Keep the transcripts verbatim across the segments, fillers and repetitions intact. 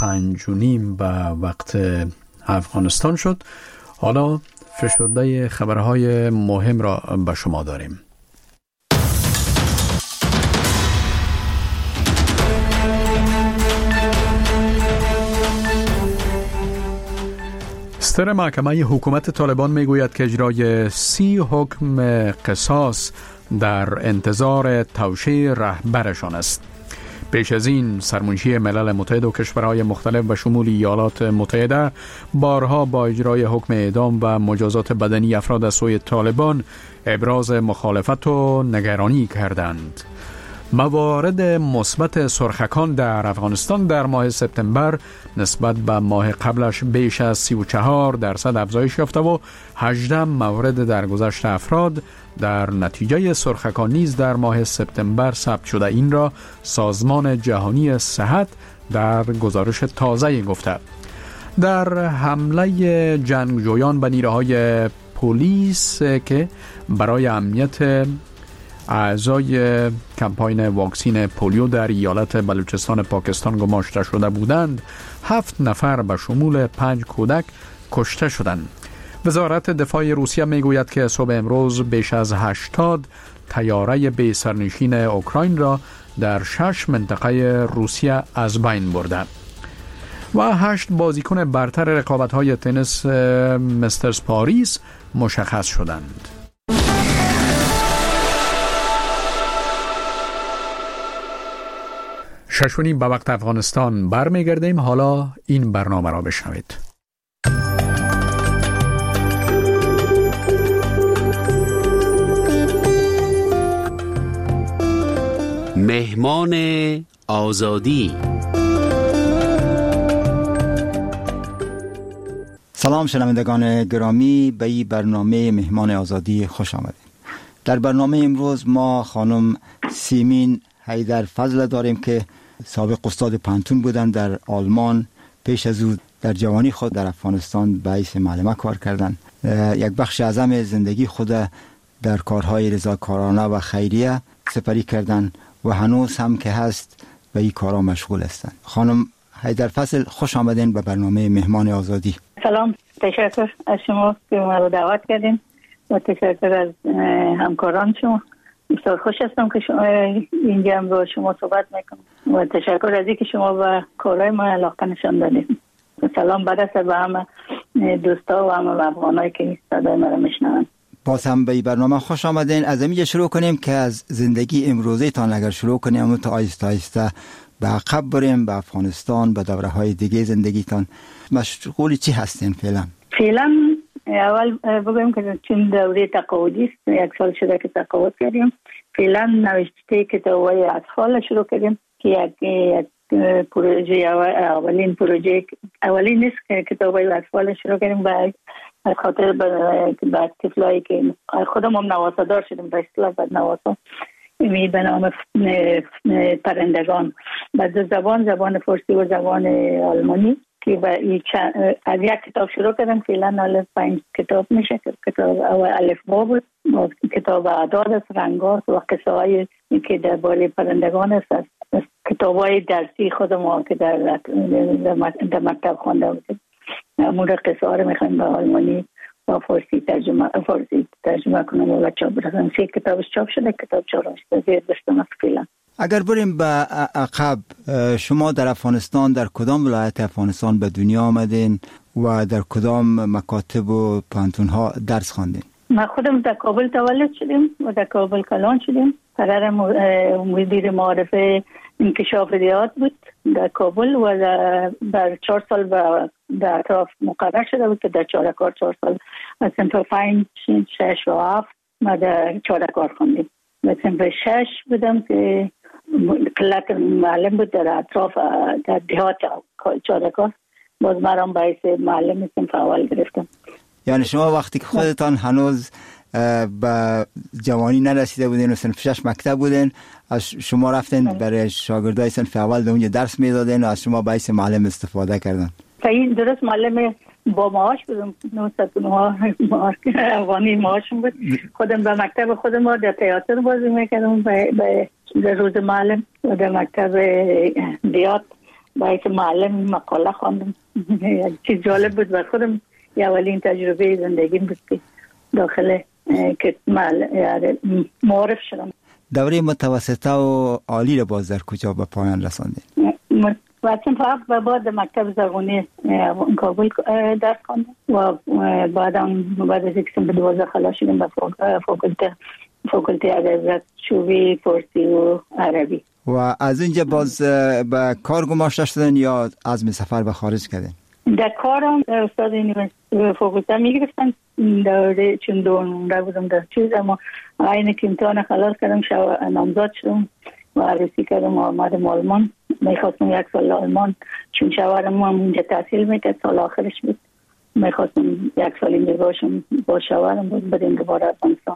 پنج و نیم به وقت افغانستان شد. حالا فشرده خبرهای مهم را به شما داریم. ستر محکمه حکومت طالبان میگوید که اجرای سی حکم قصاص در انتظار توشیح رهبرشان است. پیش از این سرمنشی ملل متحد و کشورهای مختلف و شمول ایالات متحده بارها با اجرای حکم اعدام و مجازات بدنی افراد از سوی طالبان ابراز مخالفت و نگرانی کردند. موارد مثبت سرخکان در افغانستان در ماه سپتامبر نسبت به ماه قبلش بیش از سی و چهار درصد افزایش یافته و هجده مورد درگذشت افراد در نتیجه سرخکان نیز در ماه سپتامبر ثبت شده. این را سازمان جهانی صحت در گزارش تازه گفته. در حمله جنگجویان به نیروهای پلیس که برای امنیت اعضای کمپاین واکسین پولیو در ایالت بلوچستان پاکستان گماشته شده بودند، هفت نفر به شمول پنج کودک کشته شدند. وزارت دفاع روسیه میگوید که صبح امروز بیش از هشتاد طیاره بی سرنشین اوکراین را در شش منطقه روسیه از بین برده و هشت بازیکن برتر رقابت‌های تنیس مسترز پاریس مشخص شدند. ششونیم به وقت افغانستان برمیگردیم. حالا این برنامه را بشنوید. مهمان آزادی. سلام شنوندگان گرامی، به این برنامه مهمان آزادی خوش آمدید. در برنامه امروز ما خانم سیمین حیدرفضل داریم که سابق استاد پانتون بودن در آلمان. پیش از او در جوانی خود در افغانستان به حیث معلمه کار کردند. یک بخش اعظم زندگی خود در کارهای رضاکارانه و خیریه سپری کردند و هنوز هم که هست به این کارها مشغول هستند. خانم حیدرفضل خوش آمدین به برنامه مهمان آزادی. سلام، تشکر از شما که ما رو دعوت کردین و تشکر از همکاران شما. بسیار خوش هستم که شما اینجا هم با شما صحبت میکنم و تشکر از اینکه شما به کارهای ما علاقه نشان دادید. سلام برسه به همه دوستا و همه افغانایی که صدای ما رو میشنون. باز هم به این برنامه خوش آمدین. از اینجا شروع کنیم که از زندگی امروزی تان اگر شروع کنیم تا آیسته آیسته به عقب بریم، به افغانستان، به دوره های دیگه زندگیتان. مشغول چی هستین فعلا؟ فعلا اول بگویم که چون دوره تقاعدی است، یک سال شده که تقاعد کردیم. فعلا نوشته کتاب‌های اطفال شروع کردیم که یک یک پروژه اولین پروژه اولین نیست که کتاب‌های اطفال شروع کردیم به خاطر به طفلایی که خودم هم نواسادار شدیم به اصطلاح بعد نواسا می به نام پرندگان به دو زبان، زبان فارسی و زبان آلمانی که از یک کتاب شروع کردم. فعلا الف پنج کتاب میشه. کتاب اول الف با بود، کتاب اعداد است، رنگات و قصه های که درباره پرندگان است. کتاب های درسی خود ما که در, در مکتب خوانده بودیم همون قصه ها رو میخوایم به آلمانی و فارسی ترجمه فارسی ترجمه کنم و چاپ برسن. سه کتابش چاپ شده، کتاب چهارمش زیر دستم است فعلا. اگر بریم به عقب، شما در افغانستان در کدام ولایت افغانستان به دنیا آمدین و در کدام مکاتب و پانتون ها درس خواندین؟ ما خودم در کابل تولد شدیم و در کابل کلان شدیم. قرار مدیر معارفه انکشاف ریاض بود در کابل و در چهار سال در اطراف مقرر شده بود که در چهارکار چهار سال از صنف پنج، شش و هفت ما در چهارکار خوندیم. و صنف شش بودم که قلت معلم بود در اطراف در دیهات چهارکار، باز مرام باعث معلم صنف اول گرفتم. یعنی شما وقتی که خودتان هنوز به جوانی نرسیده بودین و صنف شش مکتب بودین، از شما رفتین برای شاگردای صنف اول در اونجا درس میدادین و از شما باعث معلم استفاده کردن؟ این درست معلم با معاش بودم، نهصد و نه افغانی معاشم بود. خودم به مکتب خودم ما در تئاتر بازی میکردم به روز معلم و در مکتب دیات باید معلم مقاله خواندم. چیز جالب بود بر خودم، یه اولین تجربه زندگیم بود که داخل که معارف شدم. دوره متوسطه و عالی رو باز در کجا به پایان رساندید؟ بعدم فقط بعد مکتب زبانی کابل درس خواندم و بعدم بعد از اینکه به دوازده خلاص شدم به فاکولته فاکولته ادبیات شعبه فارسی و عربی. و از اینجا باز به کار گماشته شدن یا عزم سفر به خارج کردین؟ در کارم استاد یونیورسیته فاکولته میگرفتن دوره چون دوم بودم در چیز، اما عین که امتحان خلاص کردم شو نامزد شدم و عروسی کردم و آمدم آلمان. میخواستم یک سال آلمان، چون شوهرم هم اینجا تحصیل میکرد، سال آخرش بود. میخواستم یک سال اینجا باشم با شوهرم بود، بدیم دوباره افغانستان.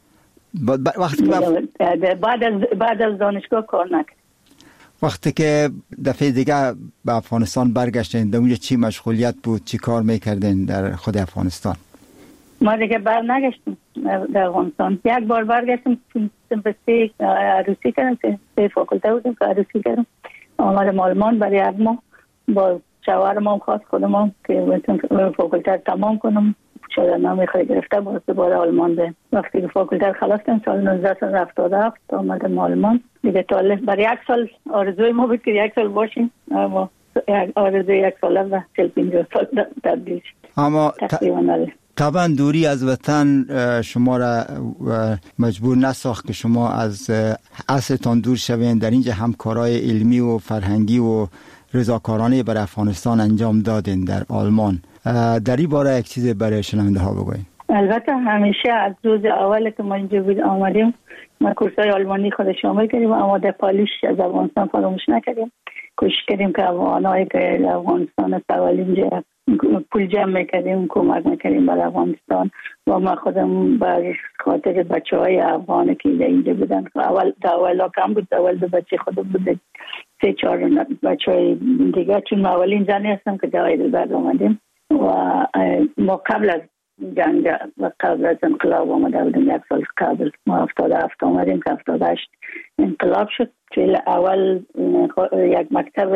وقتی بعد از بعد از دانشگاه کار نکرد. وقتی که دفعه دیگه به افغانستان برگشتین، در اونجا چی مشغولیت بود، چی کار میکردین در خود افغانستان؟ ما دیگه بر نگشتم در افغانستان. یک بار برگشتم به سه عروسی کردم، سه فاکولته بودم که عروسی کردم. آمدم آلمان برای یک ماه با شوهرم هم خواست خودم که فاکولته تمام کنم. شده نامی خواهی گرفته باز دوباره آلمان ده. وقتی که فاکولته خلاص کردم سال نوزده هفتاد و هفت آمدم آلمان دیگه. تا برای یک سال آرزوی ما بود که یک سال باشیم، اما آرزوی یک ساله و چل پنجاه سال تبدیل شد. اما طبعا دوری از وطن شما را مجبور نساخت که شما از اصلتان دور شوین. در اینجا همکارای علمی و فرهنگی و رضاکارانه برای افغانستان انجام دادین در آلمان. در این باره یک چیز برای شنونده ها بگوین. البته همیشه از روز اول که ما اینجا بود آمدیم ما کورسای آلمانی خود شامل کردیم، اما در پالیش از افغانستان فراموش نکردیم. کوشش کردیم که افغانایی که افغانستان سوال اینجا پول جمع میکردیم، کمک میکردیم برای افغانستان. و ما خودم بر خاطر بچه های افغانی که اینجا بودن، اول اول کم بود، اول به بچه خودم بود سه چهار بچه های دیگه، چون ما اولین زنی هستم که در هایدلبرگ آمدیم و ما قبل از جنگ و قبل از انقلاب آمده بودیم. یک سال قبل ما هفتاد و هفت آمدیم که هفتاد و هشت انقلاب شد. چون اول یک مکتب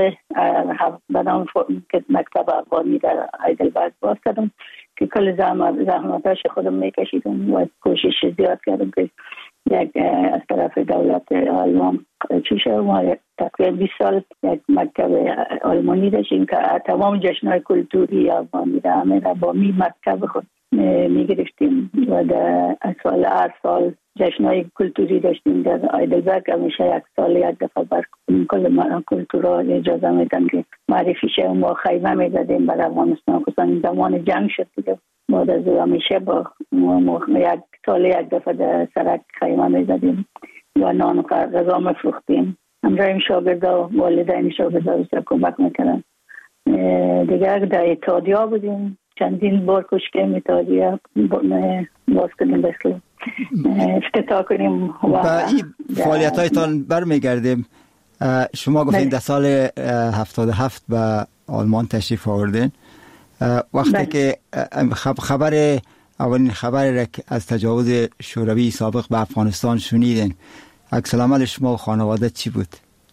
به نام مکتب افغانی در هایدلبرگ باز کردم که کل زحمتاش خودم میکشیدم و کوشش زیاد کردم که یک از طرف دولت آلمان چی شد. ما تقریبا بیست سال یک مکتب آلمانی داشتیم که تمام جشن‌های کلتوری افغانی را همه را با می مکتب خود میگرفتیم و در سال هر سال جشن‌های کلتوری داشتیم در هایدلبرگ. همیشه یک سال یک دفعه بر کل کلتورها اجازه میدن که معرفی شه. ما خیمه میزدیم برای افغانستان، خصوصا زمان جنگ شد دیگه. بعد از همیشه با یک سال یک دفعه در سرک خیمه میزدیم و نان و غذا میفروختیم. همراهیم شاگردا و والدین شاگردا بیشتر کمک میکنن دیگه. در اتحادیه بودیم، چندین بار کوشش کردیم اتحادیه باز کنیم، بسیار افتتاح کنیم. و این فعالیت هایتان برمیگردیم. شما گفتین در سال هفتاد و هفت به آلمان تشریف آوردین. وقتی بله. که خبر اولین خبر از تجاوز شوروی سابق به افغانستان شنیدین، عکس العمل شما و خانواده چی بود؟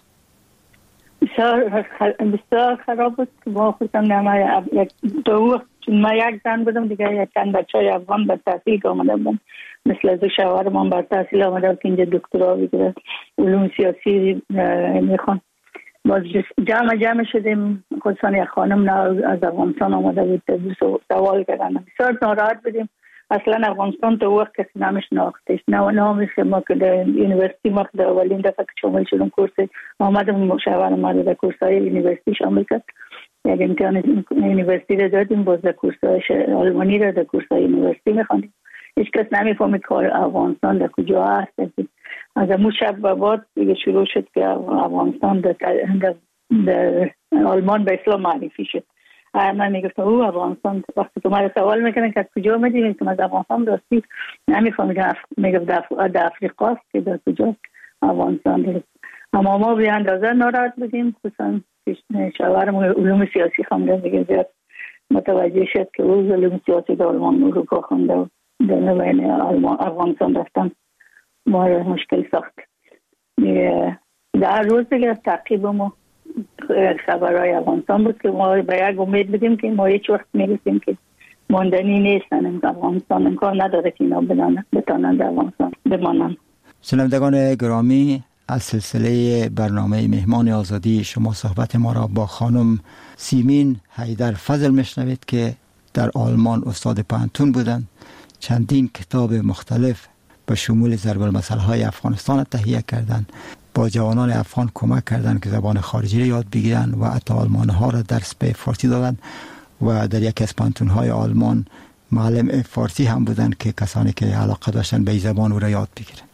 بسیار بسیار خراب بود. ما خودم نما یک دو چون ما یک زن بودم دیگه، یک چند بچه‌ای افغان به تحصیل آمده بودن، مثل از شوهرم هم به تحصیل آمده بود که اینجا دکترا بگیره، علوم سیاسی میخوان. باز جمع جمع شدیم، خصوصا یک خانم از افغانستان آمده بود سوال کردن. بسیار ناراحت بودیم. اصلا افغانستان تو وقت کسی نمیشناختش، نه نامش ما که در یونیورسیتی ما در اولین دفعه که شامل شدم کورس آمدم مشاورم ما در کورس‌های یونیورسیتی شامل کرد. یک امتحان یونیورسیتی را دادیم، باز در کورس‌های آلمانی را در کورس‌های یونیورسیتی می‌خواندیم. هیچ کس نمی‌فهمید که افغانستان در کجا هست. از اون شب به بعد دیگه شروع شد که افغانستان در, در, در آلمان به اسلام معرفی شد. من میگفتم او افغانستان، وقتی که من سوال میکنن که از کجا میدونید که از افغانستان راستی نمیفهمیدم، میگفت در افریقا است که در کجا افغانستان دارد. اما ما به اندازه ناراحت بودیم، خصوصا شوهرم علوم سیاسی خونده دیگه زیاد متوجه شد که او علوم سیاسی در آلمان اروپا خونده و در نوین افغانستان رفتن ما مشکل ساخت. در روز دیگه تعقیب ما خبرهای افغانستان بود که ما به یک امید بدیم که ما هیچ وقت میرسیم که ماندنی نیستن افغانستان، امکان نداره که اینا بتانن در افغانستان بمانن. شنوندگان گرامی، از سلسله برنامه مهمان آزادی شما صحبت ما را با خانم سیمین حیدر فضل میشنوید که در آلمان استاد پانتون بودند. چندین کتاب مختلف به شمول ضرب المثل های افغانستان تهیه کردند، با جوانان افغان کمک کردند که زبان خارجی را یاد بگیرند و حتی آلمان ها را درس به فارسی دادند و در یکی از پانتون های آلمان معلم فارسی هم بودند که کسانی که علاقه داشتن به این زبان او را یاد بگیرند.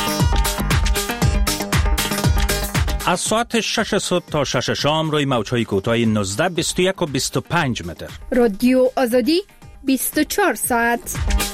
از ساعت شش صبح تا شش شام روی موج‌های کوتاه نوزده، بیست و یک و بیست و پنج متر. رادیو آزادی بیست و چهار ساعت.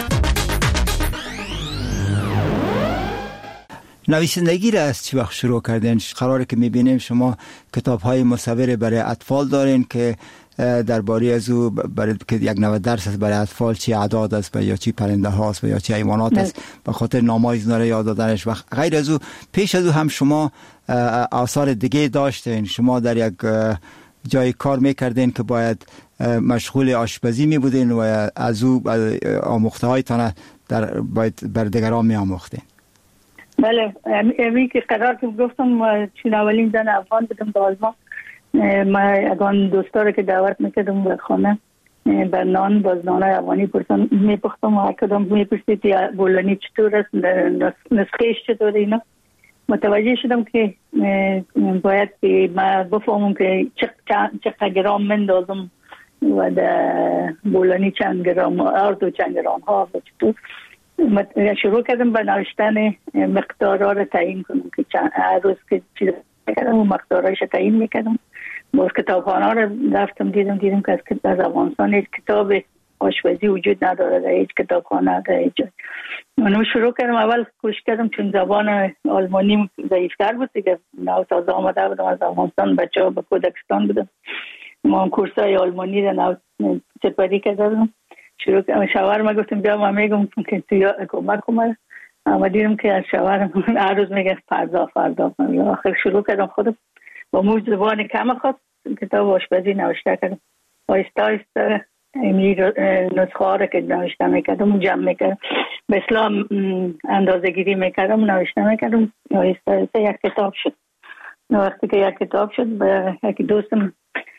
نویسندگی را از چی وقت شروع کردین؟ قراره که میبینیم شما کتاب‌های مصور برای اطفال دارین که درباره از او برای که یک نوع درس است برای اطفال، چی اعداد است یا چی پرنده هاست یا چی حیوانات است، به خاطر نام‌های اینا را یاد دادنش. و غیر از او پیش از او هم شما آثار دیگه داشتین. شما در یک جای کار میکردین که باید مشغول آشپزی می بودین و از او آموخته هایتان در باید بر دیگران می آموختین. بله، امی که قرار که گفتم چون اولین زن افغان بودم در آلمان، ما اگان دوستا که دعوت میکردم به خانه بر نان باز نانای افغانی پرسن میپختم و کدام میپرسید یا بولانی چطور است، نسخهش چطور اینا. متوجه شدم که باید که ما بفهمم که چقدر گرام مندازم و در بولانی چند گرام ارد و چند گرام ها و چطور. شروع کردم به نوشتن مقدارها را تعیین کنم که چند هر روز که چیز کردم و مقدارهایش تعیین میکردم. باز کتابخانه را رفتم دیدم دیدم که از افغانستان هیچ کتاب آشپزی وجود نداره در هیچ کتابخانه در هیچ جای. من شروع کردم، اول کوشش کردم چون زبان آلمانی ضعیفتر بود دیگه، نو تازه آمده بودم از افغانستان، بچه ها به کودکستان بودم، ما کورسای آلمانی را نو سپری کردم. شروع کردم شوهرم گفتم بیا ما میگم که تو کمک کنم، اما دیدم که از شوهرم هر روز میگه فردا فردا. آخر شروع کردم خودم با مو زبان کم خود کتاب آشپزی نوشته کردم. آیسته آیسته این نسخه ها را که نوشته میکردم جمع میکردم، به اسلام اندازه گیری میکردم نوشته میکردم. آیسته آیسته یک کتاب شد. وقتی که یک کتاب شد به یک دوستم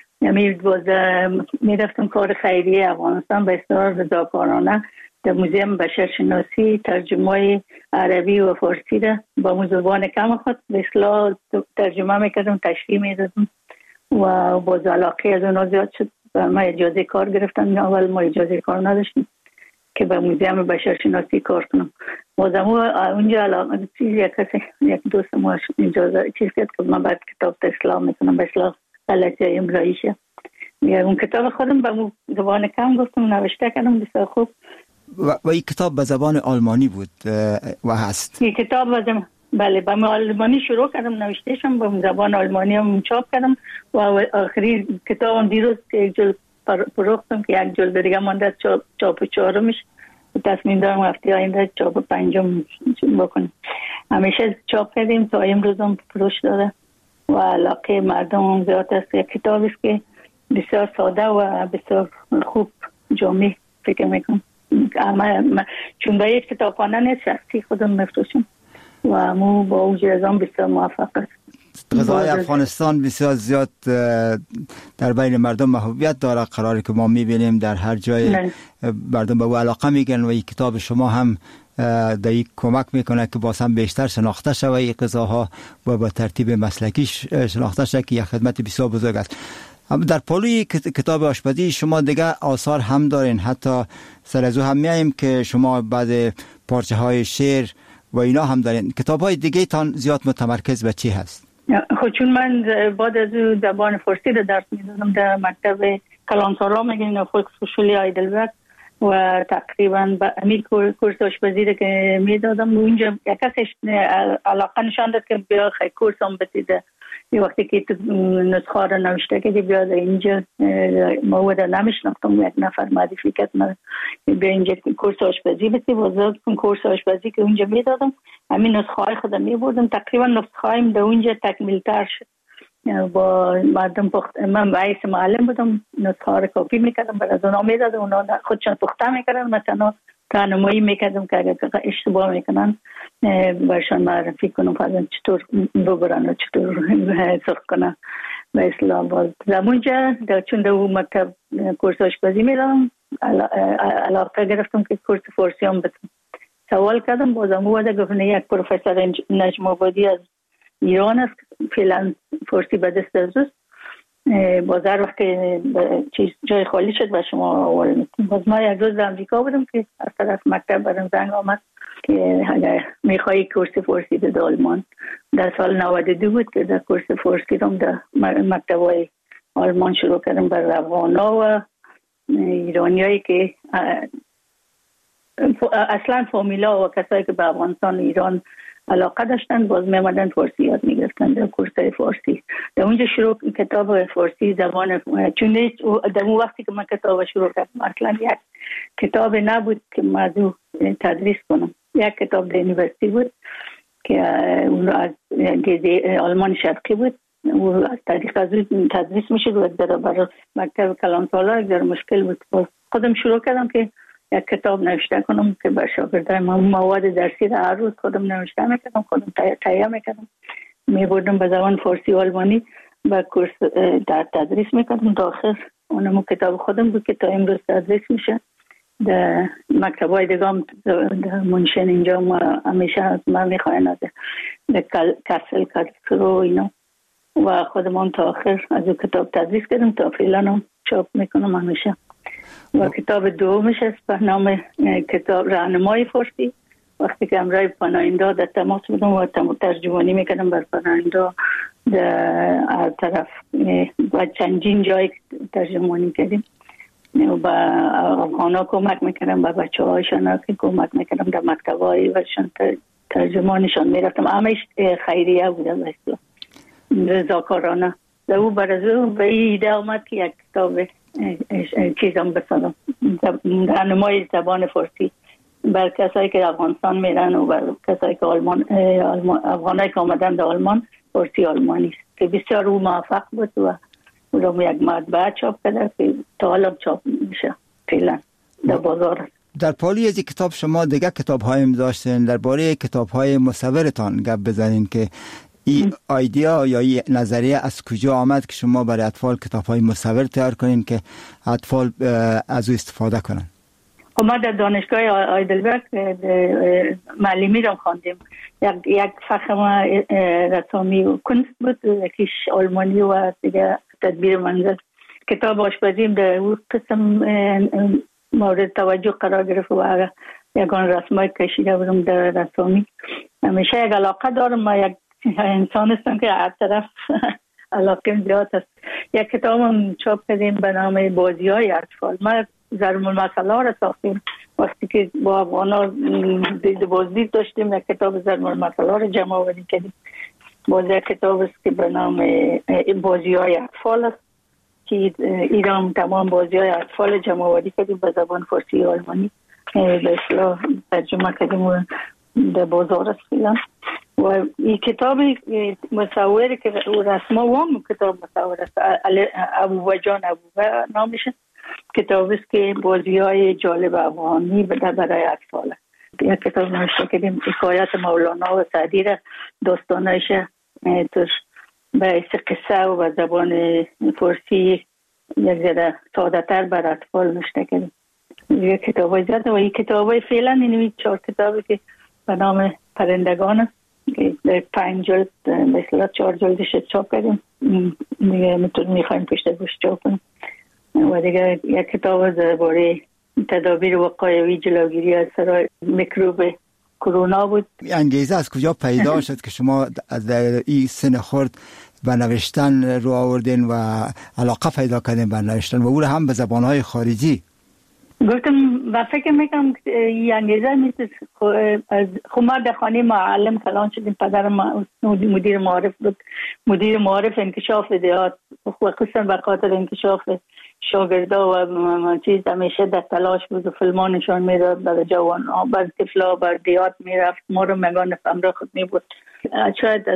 میرفتم کار خیریه افغانستان به اصطلاح رضاکارانه در موزیم بشرشناسی ترجمه عربی و فارسی را با زبان کم خود به اصطلاح ترجمه میکردم، تشریح میدادم و باز علاقه از اونها زیاد شد. ما اجازه کار گرفتن، اول ما اجازه کار نداشتیم که به موزیم بشرشناسی کار کنم. بازم اونجا علاقه چیز یک کسی یک دوست ما اجازه چیز کرد که من بعد کتاب اسلام میکنم، به اصطلاح غلطی املاییشه. اون کتاب خودم به زبان کم گفتم نوشته کردم بسیار خوب. و این کتاب به زبان آلمانی بود و هست؟ این کتاب به بله به آلمانی شروع کردم نوشتهشم، به زبان آلمانی هم چاپ کردم و آخری کتابم دیروز که یک جلد فروختم که یک جلد دیگه مانده چاپ چاپ چهارمش، تصمیم دارم هفته آینده چاپ پنجم بکنم. همیشه چاپ کردیم تا امروز هم فروش داره و علاقه مردم هم زیاد است. یک کتاب است که بسیار ساده و بسیار خوب جامع فکر میکنم. اما چون به یک کتابخانه نیست، شخصی خودم میفروشم و مو با اوج ازام بسیار موفق است. غذای افغانستان بسیار زیاد در بین مردم محبوبیت داره، قراره که ما میبینیم در هر جای نه. مردم به او علاقه میگن و این کتاب شما هم در این کمک میکنه که باز هم بیشتر شناخته شوه این غذاها و با ترتیب مسلکی شناخته شوه که یک خدمت بسیار بزرگ است. در پالوی کتاب آشپزی شما دیگه آثار هم دارین، حتی سر از او هم میاییم که شما بعد پارچه های شعر و اینا هم دارین. کتاب های دیگه تان زیاد متمرکز به چی هست؟ خب چون من بعد از او زبان فارسی رو درس میدادم در مکتب کلانتارا میگن فولکسهوشولی هایدلبرگ و تقریبا به امیر کورس آشپزی رو که میدادم اونجا یک کسی علاقه نشان داد که بیا خیلی کورس هم بسیده. یه وقتی که نسخه رو نوشته که بیا اینجا مواد نمیشناختم، یک نفر معرفی کرد من بیا اینجا کورس آشپزی بسی بازد کن. کورس آشپزی که اونجا میدادم همین نسخه های خودم میبردم، تقریبا نسخه هایم در اونجا تکمیل تر شد با مردم پخت. من رئیس معلم بودم، نسخه رو کپی میکردم برای از اونا میدادم، اونا خودشون پخته میکردن، مثلا راهنمایی میکردم که اگر اشتباه میکنن برشان معرفی کنم فرضاً چطور ببرن و چطور سخت کنن. به اصطلاح باز زمونجا چون در اون مکتب کورس آشپزی میدادم، علاقه گرفتم که کورس فارسی هم بتونم. سوال کردم، بازم اومده گفت یک پروفسور نجم آبادی از ایران است، فعلا فارسی به دست از اوست، باز هر وقت چیز جای خالی شد و شما اول میتونم. باز ما یک روز در امریکا بودم که از طرف مکتب برم زنگ آمد که اگر میخوایی کورس فارسی بده آلمان. در سال نود و دو بود که در کورس فارسی رو در مکتب های آلمان شروع کردم برای افغانا و ایرانی هایی که اصلا فامیلا و کسایی که به افغانستان ایران علاقه داشتن باز میمدن فارسی یاد میگرفتن در کورسای فارسی. در اونجا شروع کتاب فارسی زبان، چون در اون وقتی که من کتاب شروع کردم اصلا یک کتاب نبود که موضوع تدریس کنم. یک کتاب در یونیورسیتی بود که اون از آلمان شرقی بود، او از طریق از اون تدریس میشد و در برای مکتب کلان سالا یک در مشکل بود. خودم شروع کردم که یک کتاب نوشته کنم که بر شاگردای من مواد درسی را هر روز خودم نوشته میکردم، خودم تهیه میکردم، میبردم به زبان فارسی و آلمانی و کورس در تدریس میکردم. تا آخر اونم کتاب خودم بود که تا امروز تدریس میشه. در مکتبای دیگه در منشن اینجا ما همیشه از من میخواین از کسل کسل و اینا و خودم تا آخر از اون کتاب تدریس کردم تا فعلا هم چاپ میکنم همیشه. و کتاب دومش است به نام کتاب راهنمای فارسی. وقتی که امرای پناهنده در تماس بودم و ترجمانی میکردم بر پناهنده در هر طرف و چندین جای ترجمانی کردیم و با افغانا کمک میکردم، با بچه هایشان که کمک میکردم در مکتب های وشان ترجمانشان میرفتم. همش خیریه بودم مثلا رضاکارانه. در او برازو به ایده آمد که یک کتاب چیزم بسازم، راهنمای زبان فارسی بر کسایی که افغانستان میرن و بر کسایی که آلمان افغانایی که آمدن در آلمان فارسی آلمانی است که بسیار او موفق بود و او رو یک مطبعه چاپ کرده که تا حالا چاپ میشه فعلا در بازار. در پالی از کتاب شما دیگه کتاب هایم داشتین، درباره کتاب های مصورتان گپ بزنین که این ایده یا این نظریه از کجا آمد که شما برای اطفال کتاب های مصور تیار کنین که اطفال از او استفاده کنن؟ ما در دانشگاه آیدلبرگ معلمی رو خواندیم. یک یک فخم رسامی و کنست بود، یکیش آلمانی و دیگه تدبیر منزل. کتاب آشپزیم در اون قسم مورد توجه قرار گرفت و یکان رسمای کشیده بودم در رسامی. همیشه یک علاقه دارم، ما یک انسان هستم که هر طرف علاقه زیاد است. یک کتاب هم چاپ کردیم به نام بازی های اطفال. ما ضرب المثل ها را ساختیم. وقتی که با افغانا دید بازدید داشتیم یک کتاب ضرب المثل ها را جمع آوری کردیم. باز یک کتاب است که به نام بازی های اطفال است که ایران تمام بازی های اطفال جمع آوری کردیم به زبان فارسی و آلمانی به اصطلاح ترجمه کردیم و در بازار است فعلا. و این کتاب مصوری که رسما وام کتاب مصور است، ابوبا جان ابوبا نامش، کتاب است که بازی های جالب افغانی برای اطفال. یک کتاب نوشته کردیم حکایت مولانا و سعدی را داستانش توش به قصه و به زبان فارسی یک ذره ساده تر بر اطفال نوشته کردیم. یک کتاب های زیاده و این کتاب های فعلا این چهار کتابی که به نام پرندگان است که پنج جلد مثلا چهار جلدش چاپ کردیم، دیگه میتونیم میخوایم پشت گوش چاپ کنیم. و دیگه یک کتاب درباره تدابیر وقایوی جلوگیری از سرای میکروب کرونا بود. انگیزه از کجا پیدا شد که شما از این سن خرد به نوشتن رو آوردین و علاقه پیدا کردین به نوشتن و او هم به زبانهای خارجی؟ گفتم و فکر میکنم این انگیزه نیست. خب ما در خانه معلم کلان شدیم، پدرم مدیر معارف بود، مدیر معارف انکشاف دیات و خصوصا به خاطر انکشاف شاگردا و چیز همیشه در تلاش بود و فیلمان نشان میداد برای جوان ها، بر طفلا بر دیات میرفت، ما رو مگان همراه خود می بود. شاید از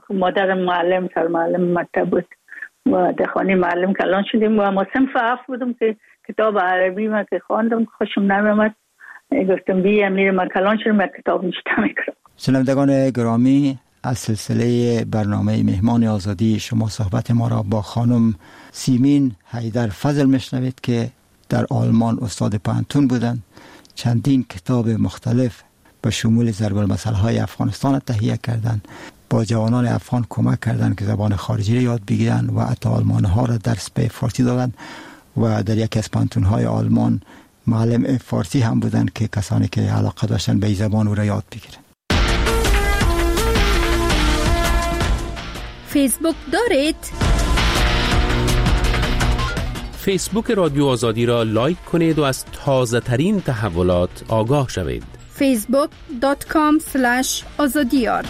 مادر معلم سر معلم مکتب بود و در خانه معلم کلان شدیم و ما صنف هفت بودم که کتاب عربی ما که خواندم خوشم نمیامد، گفتم بیم میرم من کلان شدم و کتاب نشته میکنم. شنوندگان گرامی، از سلسله برنامه مهمان آزادی شما صحبت ما را با خانم سیمین حیدر فضل میشنوید که در آلمان استاد پانتون بودند. چندین کتاب مختلف به شمول ضرب المثل های افغانستان تهیه کردند، با جوانان افغان کمک کردند که زبان خارجی را یاد بگیرند و حتی آلمان ها را درس به فارسی دادند و در یکی از پانتون های آلمان معلم فارسی هم بودند که کسانی که علاقه داشتن به این زبان او را یاد بگیرند. فیسبوک دارید؟ فیسبوک رادیو آزادی را لایک کنید و از تازه ترین تحولات آگاه شوید. فیسبوک دات کام سلش آزادیار.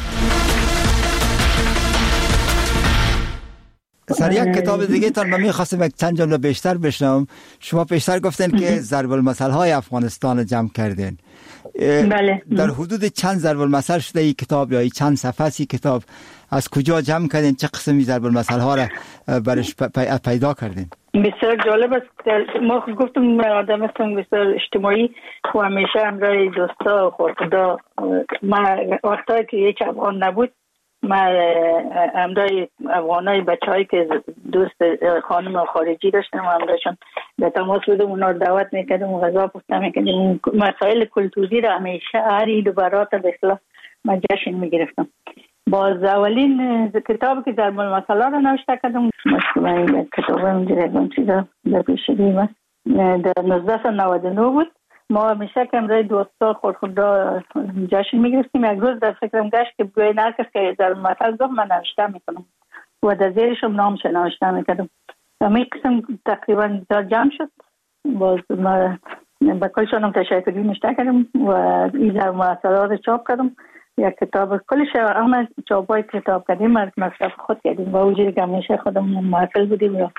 سر یک کتاب دیگه تان من می‌خواستم یک چند جمله بیشتر بشنوم. شما پیشتر گفتن که ضرب المثل های افغانستان جمع کردین. بله. در حدود چند ضرب المثل شده این کتاب یا این چند صفحه ای کتاب از کجا جمع کردین؟ چه قسمی ضرب المثل ها را برش پیدا کردین؟ بسیار جالب است. ما گفتم آدم هستم بسیار اجتماعی و همیشه همراه دوستا و خدا. ما وقتی که یک افغان نبود ما همراه افغانای بچه‌هایی که دوست خانم خارجی داشتم و همراهشون به تماس بودم، اونا رو دعوت میکردم و غذا پخته میکردم. مسائل کلتوری را همیشه هر عید و برات به اصطلاح ما جشن میگرفتم. باز اولین کتاب که ضرب المثل را نوشته کردم، مشکل کتاب اینجا چیزا در پیشگی ما در نوزده و نود و نه بود. ما همیشه که امروز دوستا خود خود را جشن میگرفتیم. یک روز در فکرم گشت که بگوی نرکس که ضرب المثل گفت من نوشته میکنم و در زیرشم نامش نوشته میکردم. همین قسم تقریبا در جمع شد. باز ما با کلشانم تشکری نوشته کردم و این ضرب المثل را چاپ کردم. یک کتاب کلش همه چاپای کتاب کردیم از مصرف خود کردیم و وجود که همیشه خودم محفل بودیم و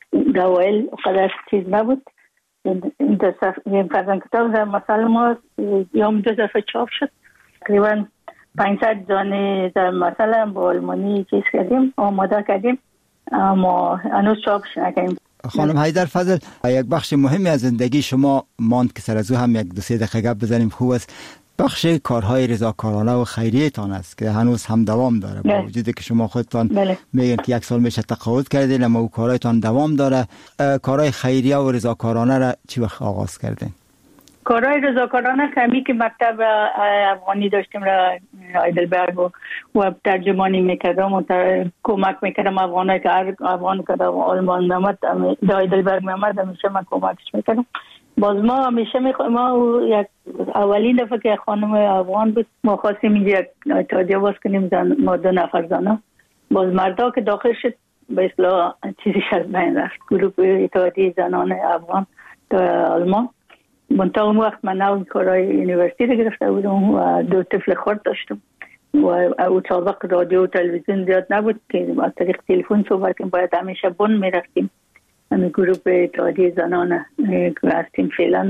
دوائل قدر چیز نبود. این دو صفحه فرزن کتاب در مثال ما یوم دو دفعه چاپ شد. تقریبا پانصد دانه در مثلا با آلمانی چیز کردیم، آماده کردیم، اما هنوز چاپش نکردیم. خانم حیدر فضل، یک بخش مهمی از زندگی شما ماند که سر از او هم یک دو سه دقیقه گپ بزنیم خوب است. بخش کارهای رضاکارانه و خیریه تان است که هنوز هم دوام داره، با وجودی که شما خودتان میگن که یک سال میشه تقاعد کردین اما او کارهایتان دوام داره. کارهای خیریه و رضاکارانه را چی وقت آغاز کردین؟ کارهای رضاکارانه کمی که مکتب افغانی داشتیم را هایدلبرگ و, و ترجمانی میکردم و کمک میکردم افغانایی که هر افغان که در آلمان میامد در هایدلبرگ میامد همیشه من کمکش میکردم. باز ما همیشه میخوایم، ما یک اولین دفعه که خانم افغان بود ما خواستیم اینجا یک اتحادیه باز کنیم، زن ما دو نفر زنه. باز مردا که داخل شد به اصطلاح چیزیش از بین رفت، گروه اتحادیه زنان افغان در آلمان. منتها اون وقت من نو کارهای یونیورسیتی رو گرفته بودم و دو طفل خرد داشتم و او سابق رادیو و تلویزیون زیاد نبود که از طریق تلفن صحبت کنیم، باید همیشه بن میرفتیم. همین گروه اتحادیه زنان که هستیم فعلا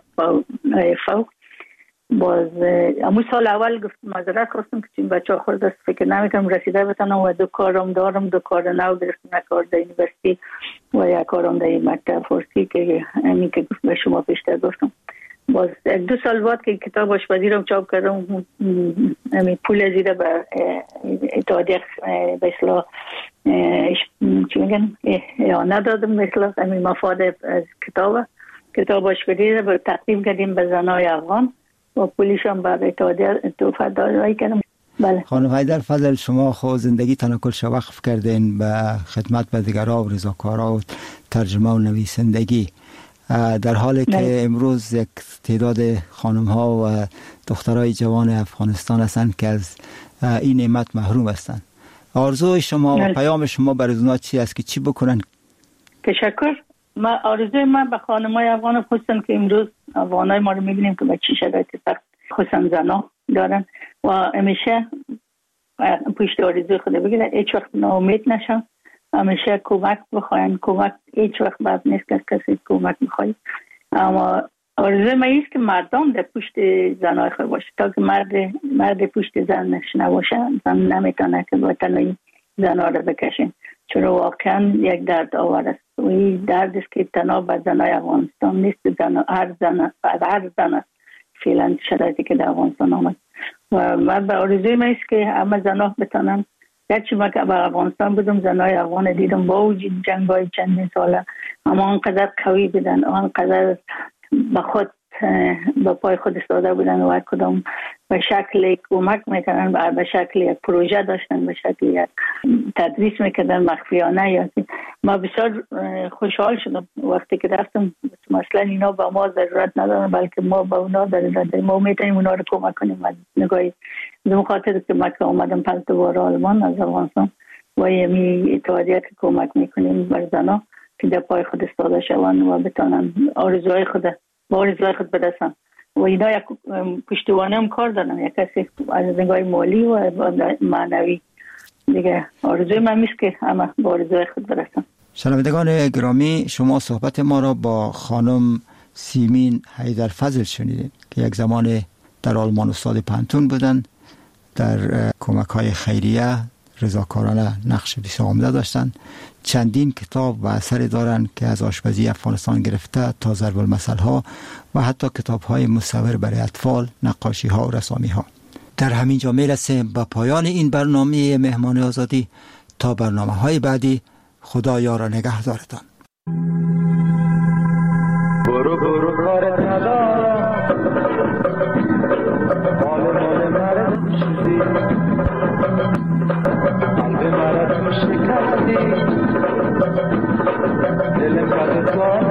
فو. باز امو سال اول گفت معذرت خواستم که این بچه ها خورد است فکر نمیکنم رسیده بتانم و دو کارم دارم، دو کار نو گرفتم، یک کار در یونیورسیتی و یک کارم در مکتب فارسی که همین که به شما پیشتر گفتم. باز دو سال بعد که کتاب آشپزی رو چاپ کردم همین پول زیده به اتحادیه به اصطلاح چی میگن یا ندادم به اصطلاح همین مفاد از کتاب کتاب آشپزی رو تقدیم کردیم به زنای افغان و پولیش هم به اتحادیه توفیق دادایی کردم. بله. خانم حیدر فضل، شما خود زندگی تان کلش وقف کردین به خدمت به دیگرها و رضاکارها و ترجمه و نویسندگی، در حالی که نه. امروز یک تعداد خانم ها و دخترای جوان افغانستان هستند که از این نعمت محروم هستند. آرزوی شما نه. و پیام شما برای اونها چی است که چی بکنن؟ تشکر. ما آرزوی من به خانمای افغان خصوصا که امروز افغانای ما رو میبینیم که به چی شرایط سخت خصوصا زنا دارن و همیشه پشت آرزوی خود بگیرن، هیچ وقت ناامید نشن، همیشه کمک بخواین. کمک هیچ وقت بد نیست که کسی کمک بخواید، اما آرزوی من است که مردم در پشت زنای خود باشه، تا که مرد مرد پشت زنش نباشه زن نمیتونه که با تنهایی زنها رو بکشن، چون واقعا یک درد آور است و این درد است که تنها به زنای افغانستان نیست، زن هر زن هر زن فعلا شرایطی که در افغانستان آمد و من به آرزوی من است که همه زنها بتونن، گرچه من که به افغانستان بودم زنای افغان دیدم با وجود جنگ های چندین ساله اما آنقدر قوی بودن، آنقدر به خود با پای خود ایستاده بودن و کدام به شکل کمک میکنن، به شکل یک پروژه داشتن، به شکل یک تدریس میکردن مخفیانه. یا ما بسیار خوشحال شدم وقتی که رفتم، مثلا اینا با ما ضرورت ندارن بلکه ما با اونا ضرورت داریم، ما میتونیم اونا رو کمک کنیم. از نگاهی به خاطر که ما که اومدم پنج بار آلمان از افغانستان و یمی اتحادیه که کمک میکنیم بر زنها که در پای خود ایستاده شوند و بتونن آرزوهای خود با آرزوهای خود برسن و اینا یک پشتوانه هم کار دارن، یک کسی از نگاه مالی و معنوی دیگه. آرزوی من میست که همه با آرزوهای خود برسن. شنوندگان گرامی، شما صحبت ما را با خانم سیمین حیدرفضل شنیدید که یک زمان در آلمان استاد پانتون بودن، در کمک های خیریه رضاکارانه نقش بسیار عمده داشتن. چندین کتاب و اثر دارند که از آشپزی افغانستان گرفته تا ضرب المثل ها و حتی کتاب های مصور برای اطفال، نقاشی ها و رسامی ها. در همین جا میرسیم به پایان این برنامه مهمان آزادی. تا برنامه های بعدی، خدا یار و نگهدارتان. برو برو کارت ندارم، مال مال مرد شدی، قلب مرد تو شکستی، دل بد تو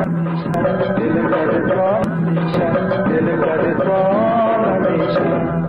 دل بد تو دل بد تو همیشه.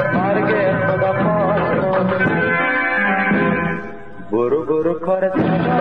برو برو کارت